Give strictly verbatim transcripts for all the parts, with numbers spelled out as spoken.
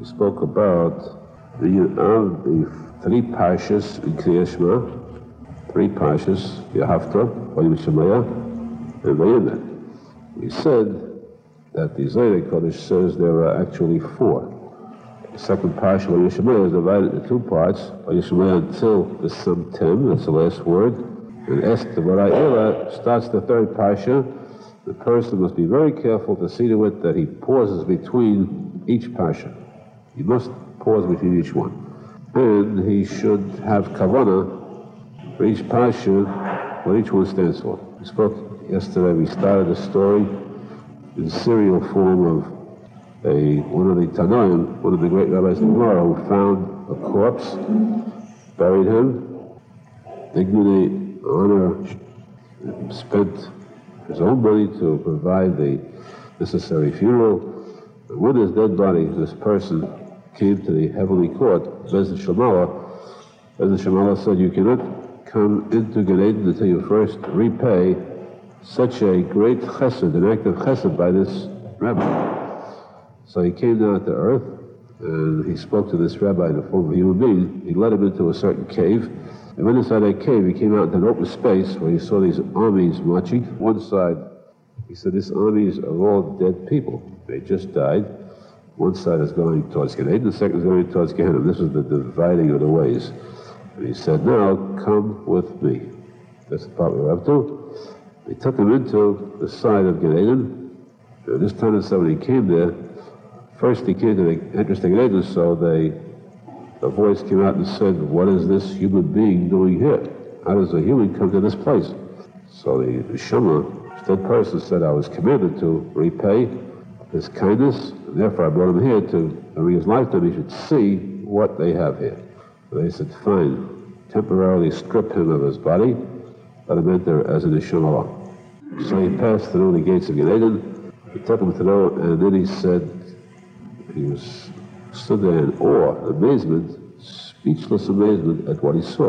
We spoke about the, uh, the three parshas in Kriyas Shema, three parshas, V'ahavta, Vayim Shemaya, and Vayimer. We said that the Zohar Kodesh says there are actually four. The second parsha, Vayim Shemaya, is divided into two parts, Vayim Shemaya until the Samtem, that's the last word, and Esther Bara'ila starts the third parsha. The person must be very careful to see to it that he pauses between each parsha. He must pause between each one. And he should have kavanah for each parsha, what each one stands for. We spoke yesterday, we started a story in serial form of a one of the Tanoim, one of the great rabbis in Gemara, who found a corpse, buried him, dignity, honor, spent his own money to provide the necessary funeral. And when his dead body, this person, came to the heavenly court, Bezdin Shemala, Bezdin Shemala said, you cannot come into Gan Eden until you first repay such a great chesed, an act of chesed by this rabbi. So he came down to earth, and he spoke to this rabbi in the form of a human being. He led him into a certain cave, and when inside that cave, he came out into an open space where he saw these armies marching. One side, he said, these armies are all dead people. They just died. One side is going towards Gan Eden, the second is going towards Gehenna. This was the dividing of the ways. And he said, now come with me. That's the part we're up to. They took him into the side of Gan Eden. And this time that somebody came there, first he came to the entrance to Gan Eden, so they, a voice came out and said, what is this human being doing here? How does a human come to this place? So the, the Shema, the dead person, said, I was commanded to repay his kindness, and therefore I brought him here to, during his lifetime, he should see what they have here. So they said, fine, temporarily strip him of his body, let him enter as an Neshama Allah. So he passed through the gates of Gan Eden, he took him through, and then he said, he was stood there in awe, amazement, speechless amazement at what he saw.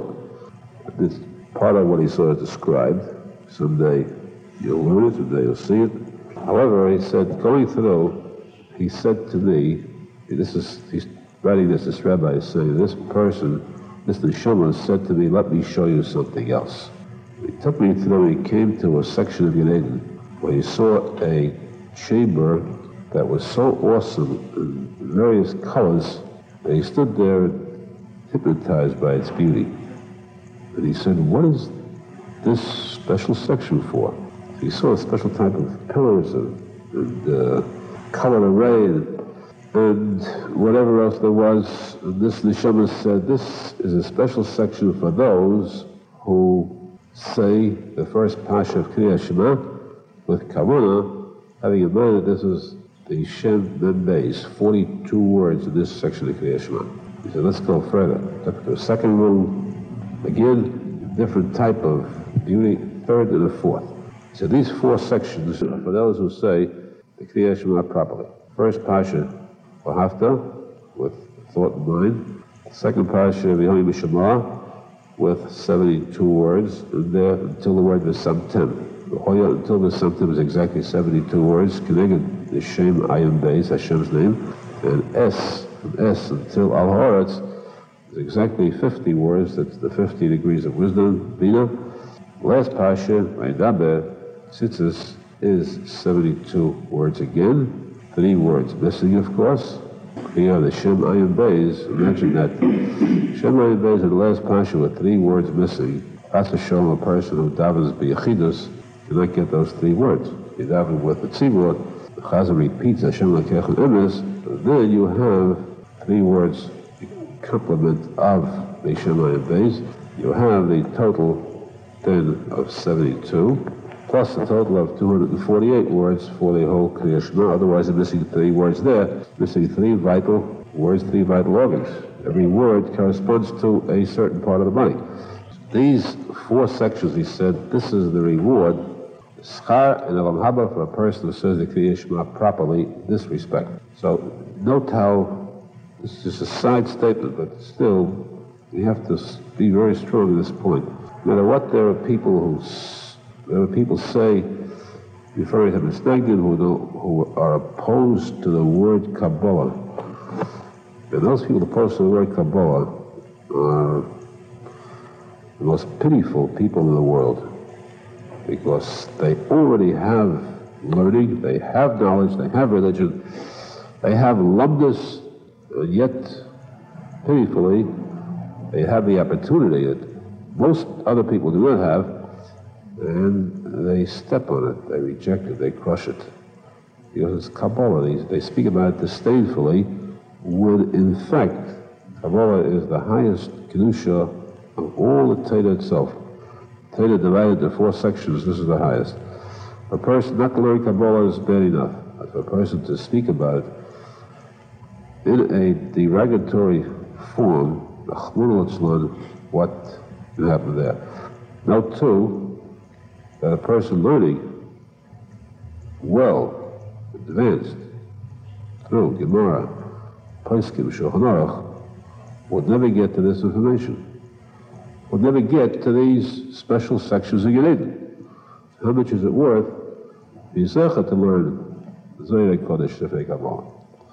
This part of what he saw is described. Someday you'll learn it, someday you'll see it. However, he said, going through, he said to me, this is, he's writing this, this rabbi is saying, this person, this Neshama said to me, let me show you something else. He took me through, he came to a section of Gan Eden where he saw a chamber that was so awesome in various colors that he stood there hypnotized by its beauty. And he said, what is this special section for? He saw a special type of pillars and, and uh, colored array and, and whatever else there was. And this Neshama said, this is a special section for those who say the first Pasha of Kriyas Shema with Kavanah, having in mind that this is the Shem Mem Beis, forty-two words in this section of Kriyas Shema. He said, let's go further. Took to a second room, again, different type of beauty, third and a fourth. So these four sections are for those who say the Kriyas Shema properly. First Pasha, V'ahavta, with thought in mind. Second Pasha, V'yom Shema, with seventy-two words, and there until the word V'samtem. The Hoya until V'samtem is exactly seventy-two words, connected the Shem Ayin Beis, Hashem's name, and S, from S until Al Haaretz is exactly fifty words, that's the fifty degrees of wisdom, Bina. Last Pasha, Vaydaber, Tzitzis, is seventy-two words again, three words missing, of course. Here, the Shem Ayin Beis, imagine that. Shem Ayin Beis in the last Pasha with three words missing. That's to show a person who davens b'yachidus cannot get those three words. You daven with the tzibur, the Chazal repeats Hashem Lekech Emes, and then you have three words, complement of the Shem Ayin Beis. You have the total then of seventy-two, plus a total of two hundred forty-eight words for the whole Kriyas Shema. Otherwise, they're missing three words there, missing three vital words, three vital organs. Every word corresponds to a certain part of the body. These four sections, he said, this is the reward, schar and elam haba, for a person who says the Kriyas Shema properly in this respect. So note how this is just a side statement, but still, we have to be very strong at this point. No matter what, there are people who There are people say, referring to Misnagdim, who, who are opposed to the word Kabbalah. And those people, the person who learn Kabbalah, are the most pitiful people in the world, because they already have learning, they have knowledge, they have religion, they have lumdus, and yet, pitifully, they have the opportunity that most other people do not have, and they step on it, they reject it, they crush it. Because it's Kabbalah, they, they speak about it disdainfully, when in fact, Kabbalah is the highest kedusha of all the Torah itself. Torah divided into four sections, this is the highest. A person not to learn Kabbalah is bad enough. But for a person to speak about it in a derogatory form, what will happen there? Note too, that a person learning well, advanced, through Gemara, Poskim, Shulchan Aruch, would never get to this information. Would never get to these special sections of Gan Eden. How much is it worth? Yizecha to learn Zohar Kodesh Sifrei Kabbalah.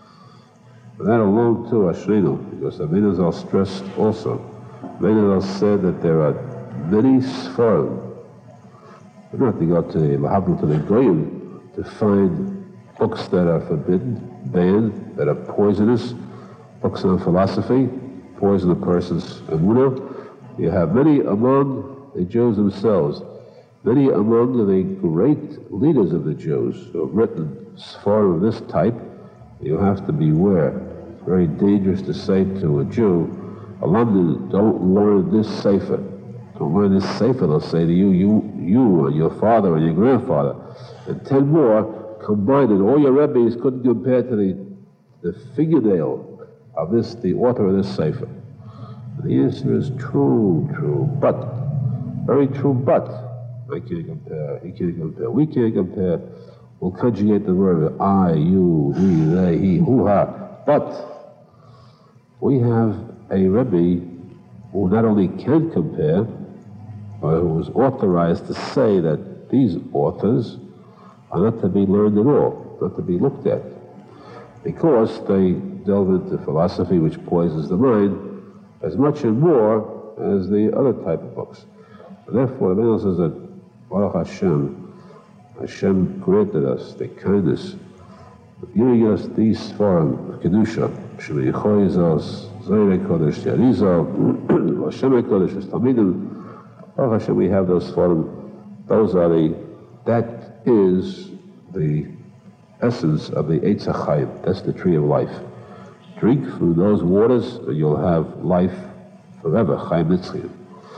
But that alone too, Ashreinu, because the Menazal stressed also. Menazal said that there are many Sfarim. You don't have to go to the Mahabharata, to the Goyim, to find books that are forbidden, banned, that are poisonous, books on philosophy, poison a person's emunah. You have many among the Jews themselves, many among the great leaders of the Jews who have written Sfarim of this type. You have to beware. It's very dangerous to say to a Jew, a London, don't learn this sefer. Don't learn this sefer. They'll say to you, you, you, and your father, and your grandfather, and ten more combined, and all your rabbis couldn't compare to the, the fingernail of this, the author of this sefer. The answer is true, true, but, very true, but. I can't compare, he can't compare, we can't compare. We'll conjugate the word I, you, we, they, he, who, ha. But we have a Rebbe who not only can compare, but who is authorized to say that these authors are not to be learned at all, not to be looked at, because they delve into philosophy which poisons the mind as much and more as the other type of books. And therefore, the Bible says that Baruch Hashem, Hashem granted us the kindness of giving us these Sfarim of Kedusha, Shemei Choizos, Zohar Kodesh, Yarizal, Hashem Kodesh, Tamidim. Baruch Hashem, we have those Sfarim. Those are the, that is the essence of the Eitz HaChaim. That's the tree of life. Drink from those waters, and you'll have life forever. Chaim Nitzchim.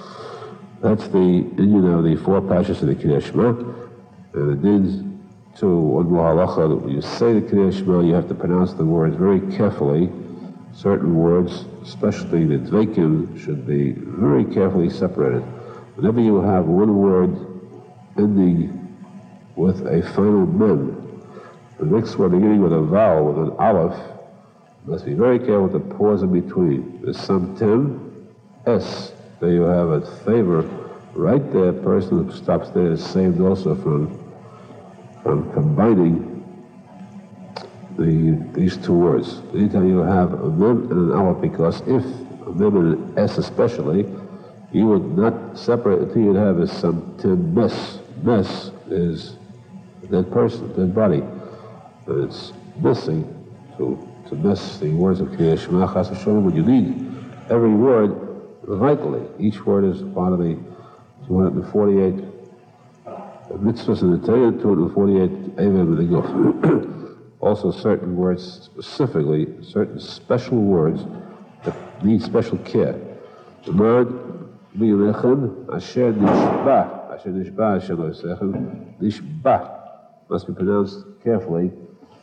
That's the, you know, the four parshas of the Kriyat Shema, and it is to one more halacha that when you say the Kriyat Shema, you have to pronounce the words very carefully. Certain words, especially the dveikim, should be very carefully separated. Whenever you have one word ending with a final mem, the next one beginning with a vowel, with an aleph, must be very careful with the pause in between. There's some tim, s, there you have a favor right there. A person who stops there is saved also from from combining the these two words. Anytime you have a mem and an aleph, because if a mem and an s especially, you would not separate until you'd have a some tim mes. Mes is a dead person, dead body, and it's missing to to miss the words of Kriyat Shema Chas v'Sholom, but you need every word vitally. Each word is part of the two hundred forty-eight mitzvahs in the Torah, two hundred forty-eight avim in the Guf. Also certain words specifically, certain special words that need special care. The word B'Yonechem Asher Nishba, Asher Nishba, Asher Nishba, Nishba must be pronounced carefully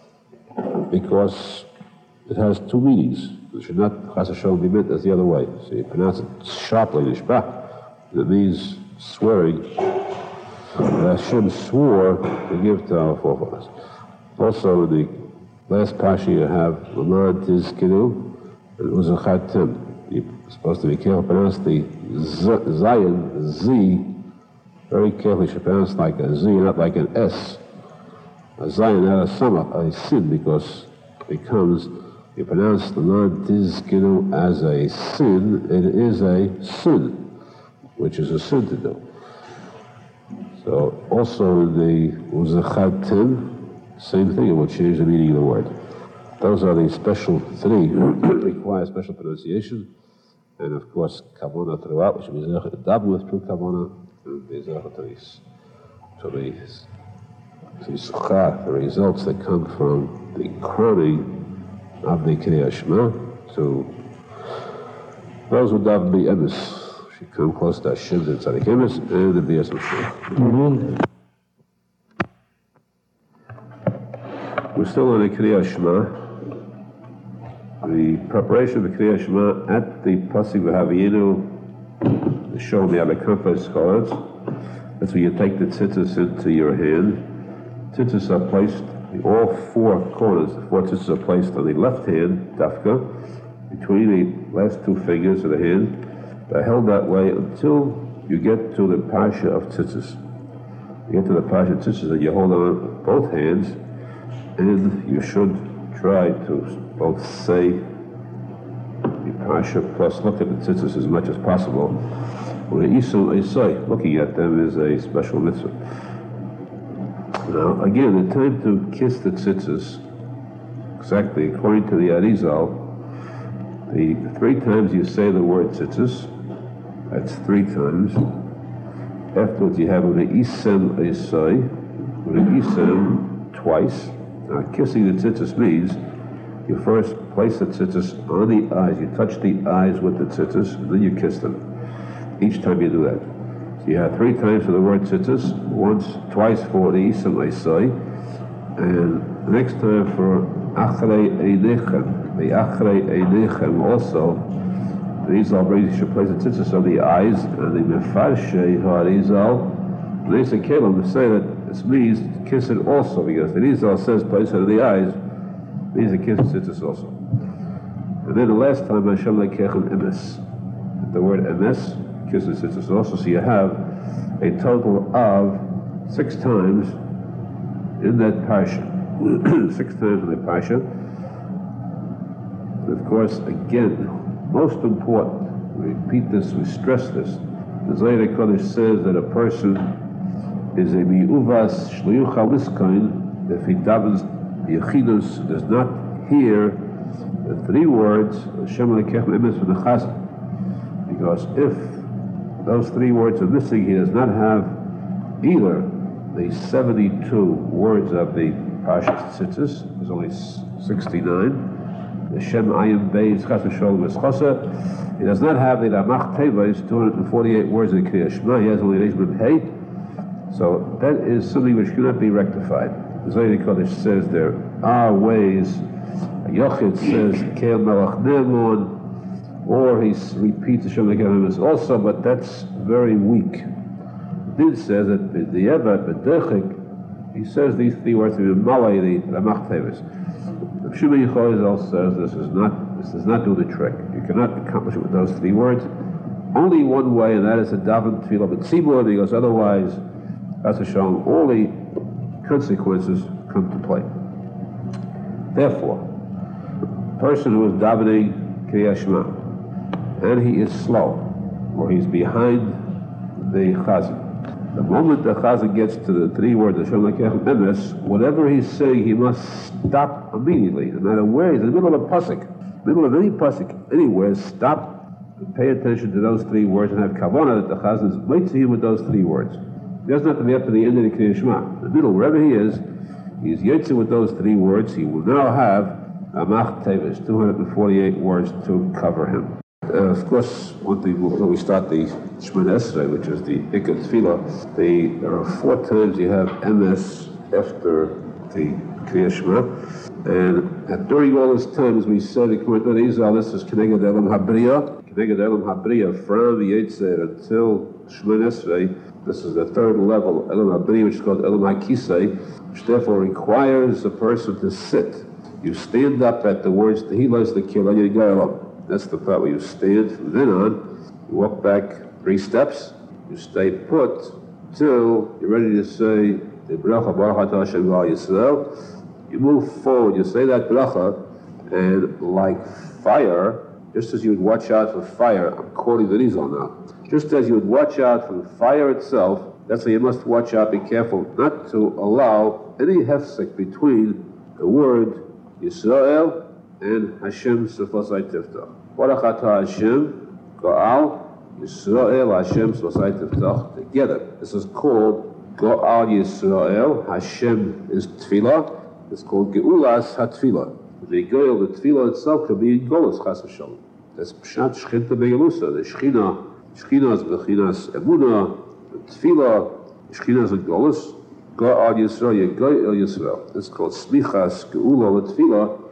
because it has two meanings. It should not, chas v'sholom, be meant as the other way. So you pronounce it sharply, nishbah. It means swearing that Hashem swore to give to our forefathers. Also, in the last parsha you have Lamad Tizkinu, and it was a chatem. You're supposed to be careful, pronounce the Zion, Z, very carefully. You should pronounce like a Z, not like an S. A Zion, not a Sama, a sin, because it becomes you pronounce the non-tizkinu as a sin, it is a sin, which is a sin to do. So also the uzachatim, same thing, it will change the meaning of the word. Those are the special three that require special pronunciation, and of course kavanah throughout, which means daven with true kavanah, and the zachatis. So the the results that come from the crowning of the Kriyat Shema to those who daven be emes, should come close to Hashem and Tzadik emes, and the B'yas Hashem. We're still on the Kriyat Shema. The preparation of the Kriyat Shema at the Pasuk V'Haviyenu, the Sholem Yabekafah scholars. That's where you take the tzitzis into your hand. Tzitzis are placed, all four corners, the four tzitzis are placed on the left hand, dafka, between the last two fingers of the hand. They're held that way until you get to the parsha of tzitzis. You get to the parsha of tzitzis and you hold on both hands, and you should try to both say the parsha plus look at the tzitzis as much as possible. Looking at them is a special mitzvah. Now, again, the time to kiss the tzitzis, exactly according to the Arizal, the three times you say the word tzitzis, that's three times. Afterwards, you have the isem esai, the isem twice. Now, kissing the tzitzis means you first place the tzitzis on the eyes, you touch the eyes with the tzitzis, and then you kiss them. Each time you do that. So you have three times for the word tzitzis, once, twice for the isem esai, and the next time for achrei einechem. The achrei einechem also, the Arizal brings you should place the tzitzis on the eyes, and the mefarshei ha'Arizal, the Nesa Kelim say that this means to kiss it also, because the Arizal says place it on the eyes, means to kiss the tzitzis also. And then the last time, Hashem lekechem emes. The word emes, kiss the tzitzis also, so you have a total of six times in that parsha. Six times in the parsha. And of course, again, most important, we repeat this, we stress this. The Zohar Kodesh says that a person is a mi'uvas shliyucha liskain if he davens yechidus, does not hear the three words Hashem lekechem emes from the chazan. Because if those three words are missing, he does not have either the seventy-two words of the Parshas Tzitzis, there's only sixty-nine. The Shem Ayim Beis Chas V'Sholem Eschasa. He does not have the Ramach Teves, two hundred forty-eight words of the Kriyat Shema. He has only Reish Mem Hey. So that is something which cannot be rectified. The Zohar Kodesh says there are ways. Yochid says Keil Melach Ne'emon, or he repeats the Shem Lekechem Emes also, but that's very weak. Din says that the Yevat B'Dechik, he says these three words to be Malay, the Ramach Teves. The Shimon Yechozel says this is not, this does not do the trick. You cannot accomplish it with those three words. Only one way, and that is a daven tefillah b'tzibur, because otherwise, as a shown, all the consequences come to play. Therefore, a person who is davening Kriyat Shema, and he is slow, or he's behind the chazan. The moment the chazan gets to the three words, Hashem lekechem emes, whatever he's saying, he must stop immediately, no matter where he's in the middle of a pasuk, middle of any pasuk, anywhere, stop, and pay attention to those three words, and have kavanah that the chazan is wait to him with those three words. He doesn't have to be up to the end of the Kriyat Shema. In the middle, wherever he is, he's yotze with those three words. He will now have Ramach Teves, two hundred forty-eight words to cover him. Uh, of course, one thing when we start the Shemona Esrei, which is the Ikar Tefillah, the, there are four times you have emes after the Kriyat Shema, and, and during all this time, as we said, according to the Arizal, this is Keneged Elam Habriya, Keneged Elam Habriya, from the Yetzer until Shemona Esrei. This is the third level, Elam Habriya, which is called Elam HaKisei, which therefore requires a person to sit. You stand up at the words Tehillah the Kil Elam. That's the part where you stand. From then on, you walk back three steps, you stay put till you're ready to say the bracha Baruch Atah Hashem V'al Yisrael. You move forward, you say that bracha, And like fire, just as you would watch out for fire, I'm quoting the Rizal now, just as you would watch out for the fire itself, that's why you must watch out, be careful not to allow any hefsek between the word Yisrael and Hashem Sefosai Tiftach. Barachata Hashem, Go'al, Yisrael, Hashem Sefosai Tiftach, together. This is called Go'al Yisrael, Hashem is Tfilah, it's called Geulas HaTfilah. The Go'al, the Tfilah itself can be in Golas, Chas v'Shalom. That's Pshat Shchinta Be'elusa, the Shechina, Shechina is Bechinas Emunah, Tfilah, Shechina is in Golas, Go'al Yisrael, Go'al Yisrael. It's called Smichas Geula L'Tfilah,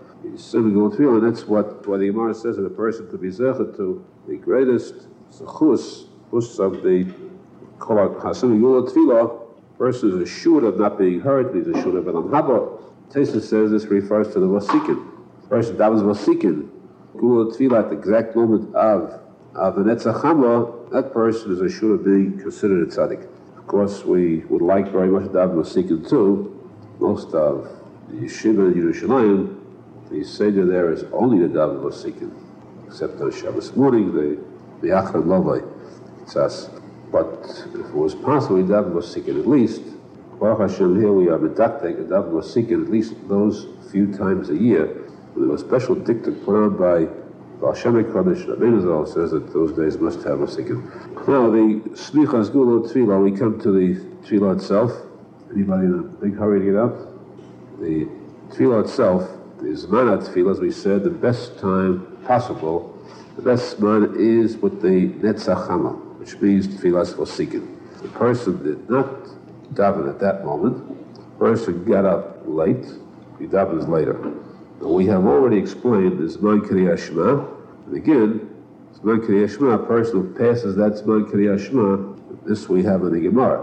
and that's what, what the Gemara says that a person to be zecher to the greatest zechus, zechus of the Kol HaShem Geula Tfilah. Person is assured of not being hurt, he's assured of Elam Haba. Tesa says this refers to the Vasikin. Person that was Vasikin, Geula Tfilah at the exact moment of of the Netzach Hama, that person is assured of being considered a tzaddik. Of course, we would like very much to have Vasikin too. Most of the yeshiva in Yerushalayim, the Seder there is only the David Vasikin, except on Shabbos morning, the the Achad Lovai. It's us. But if it was possible, David Vasikin at least, Baruch Hashem, here we are medactek the David Vasikin at least those few times a year. There was a special diktuk put on by Baal Shem Kodesh Rabbeinu Zal says that those days must have Vasikin. Now the Smichas Geula Tfilah, we come to the Tfilah itself. Anybody in a big hurry to get up? The Tfilah itself, the Zman Tfilah, as we said, the best time possible, the best Zman is with the Netzach Hama, which means Tfilas Vasikin. The person did not daven at that moment. The person got up late, he davens later. Now, we have already explained the Zman Kriyat Shema, and again, Zman Kriyat Shema, a person who passes that Zman Kriyat Shema, this we have in the Gemara.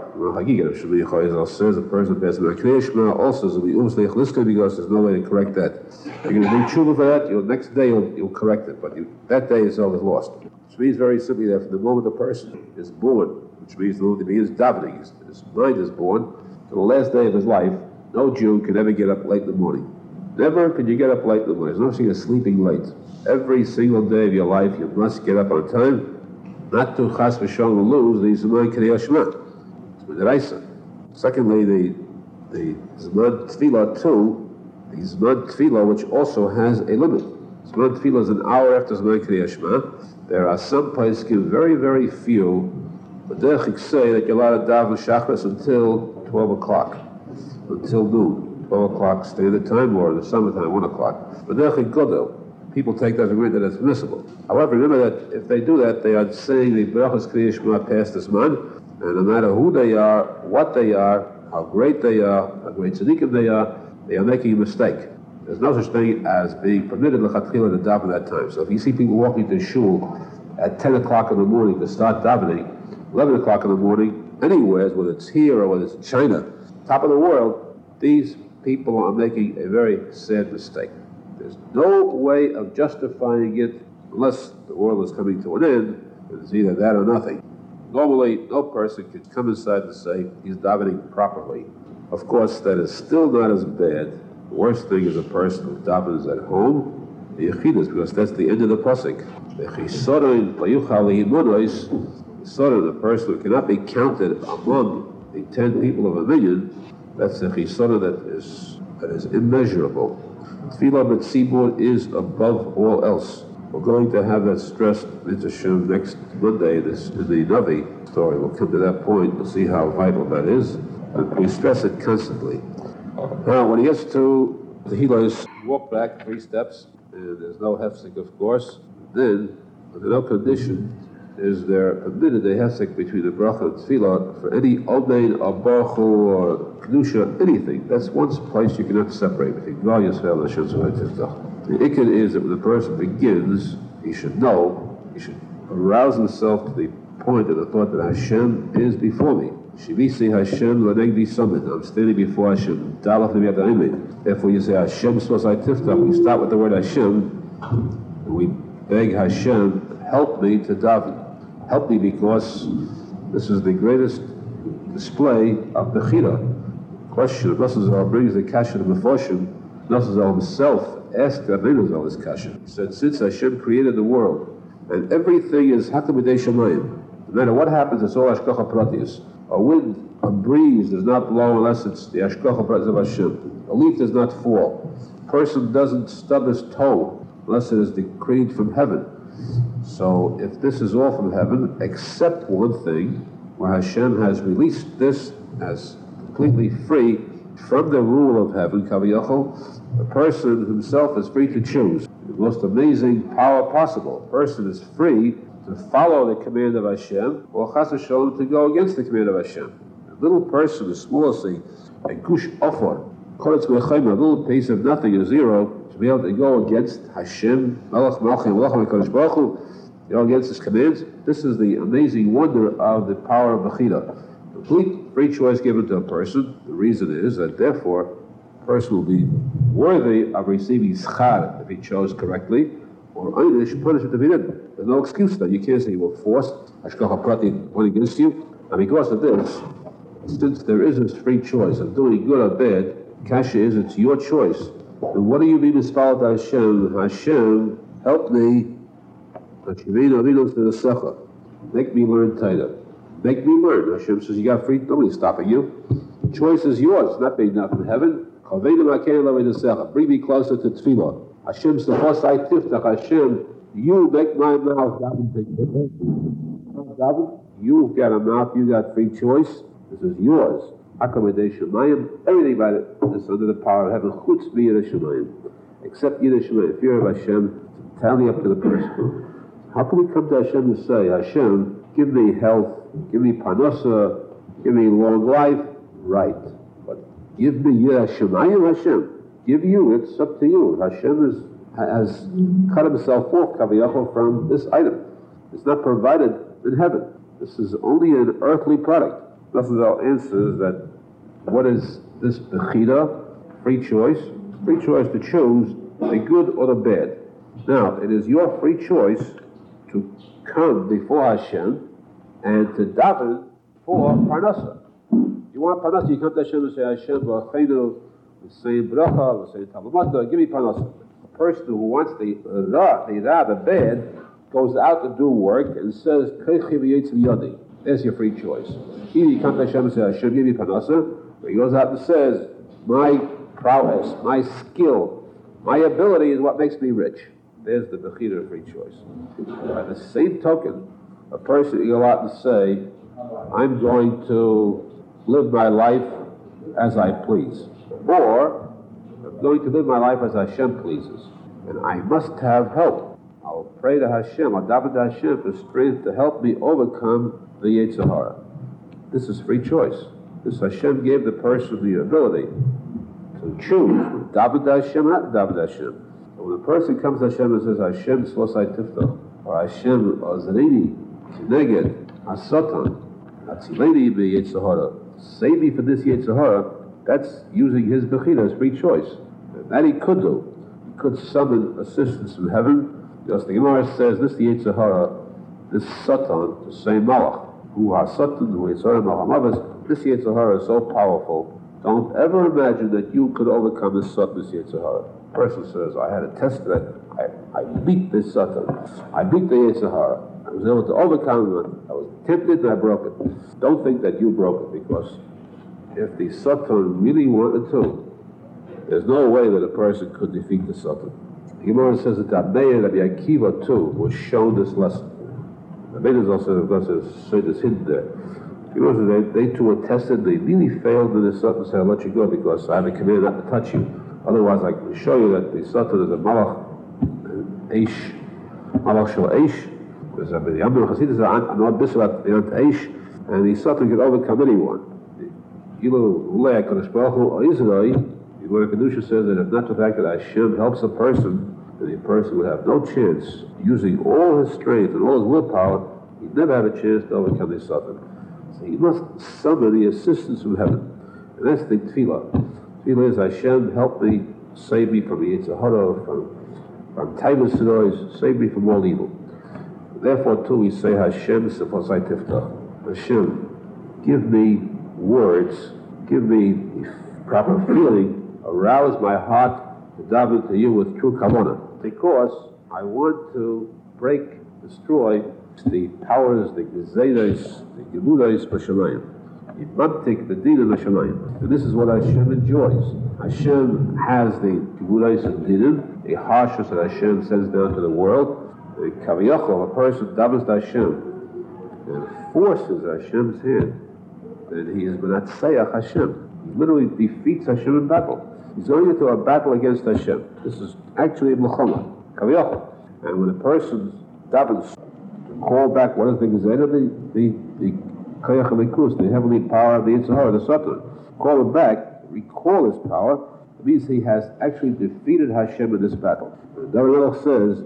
Says a person passes Zman Kriyat Shema also will be umsleich liska because there's no way to correct that. You're going to do tshuva for that, you'll, next day you'll, you'll correct it, but you, that day is always lost. Which means very simply that from the moment a person is born, which means the moment he begins davening, his, his mind is born, to the last day of his life, no Jew can ever get up late in the morning. Never can you get up late in the morning. There's no such thing as sleeping late. Every single day of your life, you must get up on time, not to chas v'shalom lose the Zman Kriyat Shema. It's Midaraisa. Secondly, the the Zman Tfilah too, the Zman Tfilah, which also has a limit. Zman Tfilah is an hour after Zman Kriyat Shema. There are some poskim, very, very few, but they say that you're allowed to daven Shachris until twelve o'clock, until noon, twelve o'clock standard time, or in the summertime, one o'clock. But they're Godel. People take that as a grant that it's permissible. However, remember that if they do that, they are saying the Berachos Kriyat Shema past this man, and no matter who they are, what they are, how great they are, how great tzaddikim they are, they are making a mistake. There's no such thing as being permitted l'chatchila to daven at that time. So if you see people walking to shul at ten o'clock in the morning to start davening, eleven o'clock in the morning, anywhere, whether it's here or whether it's in China, top of the world, these people are making a very sad mistake. There's no way of justifying it unless the world is coming to an end. It's either that or nothing. Normally, no person can come inside and say he's davening properly. Of course, that is still not as bad. The worst thing is a person who davens at home, the yechidus, because that's the end of the pasuk. The chisoron payuchal lihimunos, the person who cannot be counted among the ten people of a million. That's the chisoron that is that is immeasurable. Tfilah b'tzibur is above all else. We're going to have that stressed into Shem next Monday. This in the Navi story. We'll come to that point. We'll see how vital that is. But we stress it constantly. Now, when he gets to the Hilos, walk back three steps, and there's no hefsek, of course. Then, under no condition is there permitted a hefsek between the bracha and tefillah for any omein or baruch or kedusha, anything. That's one place you cannot separate between Gal Yisrael and Hashem Tzvah Tiftach. The ikad is that when the person begins, he should know, he should arouse himself to the point of the thought that Hashem is before me. Shivisi Hashem l'negdi summit. I'm standing before Hashem. Dalach l'miyat ha'emet. Therefore you say Hashem Tzvah Tiftach. We start with the word Hashem, and we beg Hashem, help me to daven. Help me because this is the greatest display of Bechira. Question, Rasul Zohar brings the Kasha to Mefoshim. Nosson himself asked Rabbeinu Zal this kasha. He said, since Hashem created the world, and everything is Hakam B'dei Shamayim, no matter what happens, it's all Hashgacha Pratis. A wind, a breeze does not blow unless it's the Hashgacha Pratis of Hashem. A leaf does not fall. A person doesn't stub his toe unless it is decreed from heaven. So if this is all from heaven, except one thing, where Hashem has released this as completely free from the rule of heaven, Kaviyachol, the person himself is free to choose. The most amazing power possible. A person is free to follow the command of Hashem, or Chas v'Shalom to go against the command of Hashem. A little person, the smallest thing, a gush ofor, a little piece of nothing, a zero, to be able to go against Hashem, Melech Malchim, Melech HaKadosh Baruch Hu, go against His commands. This is the amazing wonder of the power of Bechira. Complete free choice given to a person. The reason is that therefore a person will be worthy of receiving schar if he chose correctly, or einish punishment if he didn't. There's no excuse then. You can't say you were forced, Hashgacha Prati went against you. And because of this, since there is this free choice of doing good or bad, kasha is it's your choice. And what do you mean misfollowed to Hashem? Hashem, help me. Make me learn Torah. Make me learn. Hashem says you got free. Nobody's stopping you. The choice is yours. It's not being up in heaven. Bring me closer to Tefillah. Hashem says, Hashem, you make my mouth daven. You've got a mouth. You got free choice. This is yours. Accommodation, everything about it is under the power of heaven. Chutz b'yirah shamayim, except yirah shamayim, fear of Hashem. Tally up to the person. How can we come to Hashem and say, Hashem, give me health, give me parnasa, give me long life? Right. But give me yirah shamayim, Hashem. Give you, it's up to you. Hashem is, has cut himself off, kaviyachol, from this item. It's not provided in heaven. This is only an earthly product. Nosson answers that what is this bechira, free choice? Free choice to choose the good or the bad. Now, it is your free choice to come before Hashem and to daven for parnasa. You want parnasa, you come to Hashem and say, Hashem, v'acheinu, v'sein bracha, v'sein talmud, give me parnasa. A person who wants the ra, the ra, the bad, goes out to do work and says, Keichi v'yetz v'yadi. There's your free choice. Either you come to Hashem and say, Hashem, give me parnasa, or he goes out and says, my prowess, my skill, my ability is what makes me rich. There's the bechira free choice. By the same token, a person can go out and say, I'm going to live my life as I please. Or, I'm going to live my life as Hashem pleases. And I must have help. I'll pray to Hashem, I'll daven to Hashem for strength to help me overcome the Yetzer Hara. This is free choice. This Hashem gave the person the ability to choose, daven to Hashem, not daven to Hashem. When a person comes to Hashem and says, Hashem slosai tifta, or Hashem azreini, kineged, hasatan, atzileni be Yetzer Hara, save me from this Yetzer Hara, that's using his bechira, his free choice. And that he could do. He could summon assistance from heaven. Just the Gemara says, this the Yetzer Hara, this satan, the same malach, who has satan, who is Yetzer Hara, this Yetzer Hara is so powerful, don't ever imagine that you could overcome this satan, this Yetzer Hara. Person says, I had a test that I, I beat this Satan. I beat the Yetzer Hara. I was able to overcome it. I was tempted and I broke it. Don't think that you broke it, because if the Satan really wanted to, there's no way that a person could defeat the Satan. The Gemara says that Rabbi Akiva too was shown this lesson. Rabbi is also, of course, is hidden there. You know, they, they too were tested. They really failed in this Satan said, I'll let you go because I have a command not to touch you. Otherwise, I can show you that the Satan is a malach, eish, malach shel eish. There's a the Amr Chassidus is an bisrat beyond eish, and the Satan can overcome anyone. Ilu ulei HaKadosh Baruch Hu or Israel, the Gemara Kedusha says that if not the fact that Hashem helps a person, then the person would have no chance, using all his strength and all his willpower, he'd never have a chance to overcome the Satan. So he must summon the assistance from heaven, and that's the tefillah. Tefillah is, Hashem, help me, save me from the Yetzer Hara, from, from Taivas Sidois, save me from all evil. Therefore, too, we say, Hashem, Sefosai Tiftach. Hashem, give me words, give me proper feeling, arouse my heart to daven to you with true kavanah, because I want to break, destroy the powers, the gezeres, the gemurais b'shamayim. Yibamtik the din of Hashemayim. And this is what Hashem enjoys. Hashem has the gemurais and dinim, the harshness that Hashem sends down to the world. The kaviyachol, a person davens to Hashem and forces Hashem's hand, then he is menatseach Hashem. He literally defeats Hashem in battle. He's going into a battle against Hashem. This is actually a milchama, kaviyachol. And when a person davens to call back, what is the gezerah? The the the Koyach HaLikus, the heavenly power of the Yetzer Hara, the Satan. Call him back, recall his power. It means he has actually defeated Hashem in this battle. The David says,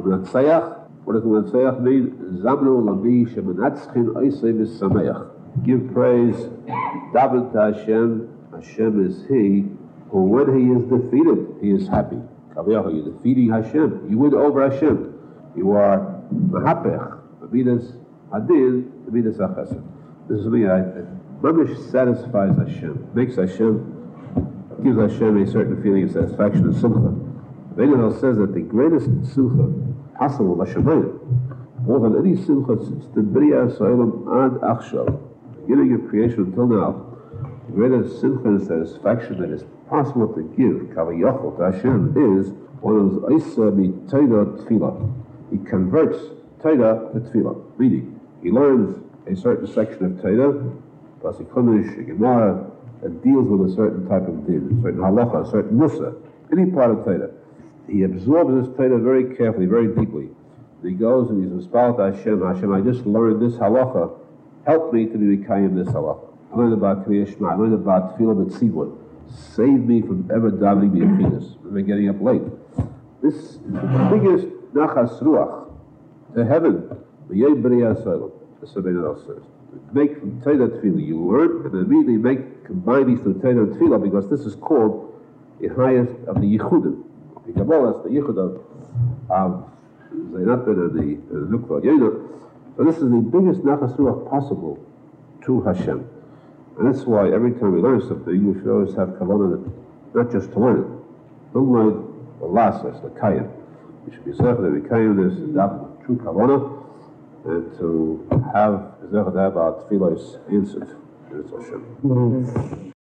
what does the Menatseach mean? Zamru Labi Shemenatzchin Oisei V'Sameach. Give praise, daven to Hashem. Hashem is He who, when He is defeated, He is happy. Kaviyach, you're defeating Hashem. You win over Hashem. You are Mahapech, Midas Hadin, Midas HaChesed. This is me, I, Mamish satisfies Hashem, makes Hashem, gives Hashem a certain feeling of satisfaction and simcha. Veinel says that the greatest simcha possible, Hashemayim, more than any simcha since the Bria So'ilam Ad Achshav, beginning of creation until now, the greatest simcha and satisfaction that is possible to give, Kaviyachol, to Hashem, is one of those Isa B'Toida Tefillah. He converts Toida to Tefillah, meaning he learns a certain section of Torah, Pasikumish, Gemara, that deals with a certain type of din, a certain halacha, a certain musa, any part of Torah. He absorbs this Torah very carefully, very deeply. And he goes and he's inspired to Hashem. Hashem, I just learned this halacha. Help me to be Mekayim this halacha. I learned about Kriya Shema. I learned about Tefillah B'Tzibur. Save me from ever davening B'Yechidus. Remember getting up late. This is the biggest nachas ruach to heaven. B'Yei B'Riyah So'ilam. That's what else says. Make from Torah Tefillah, you learn, and immediately make, combine these two Torah and Tefillah, because this is called the highest of the Yichudim. The Kabbalah is the Yichud of, of Zaynatan and the Nukva Yena. So this is the biggest Nachas Ruach possible to Hashem. And that's why every time we learn something, we should always have kavanah, not just to learn it. Don't learn the lasas, the kayim. We should be certain that we kayim this, adopt true kavanah, and to have Zechad about Tefillah's answered. Hashem.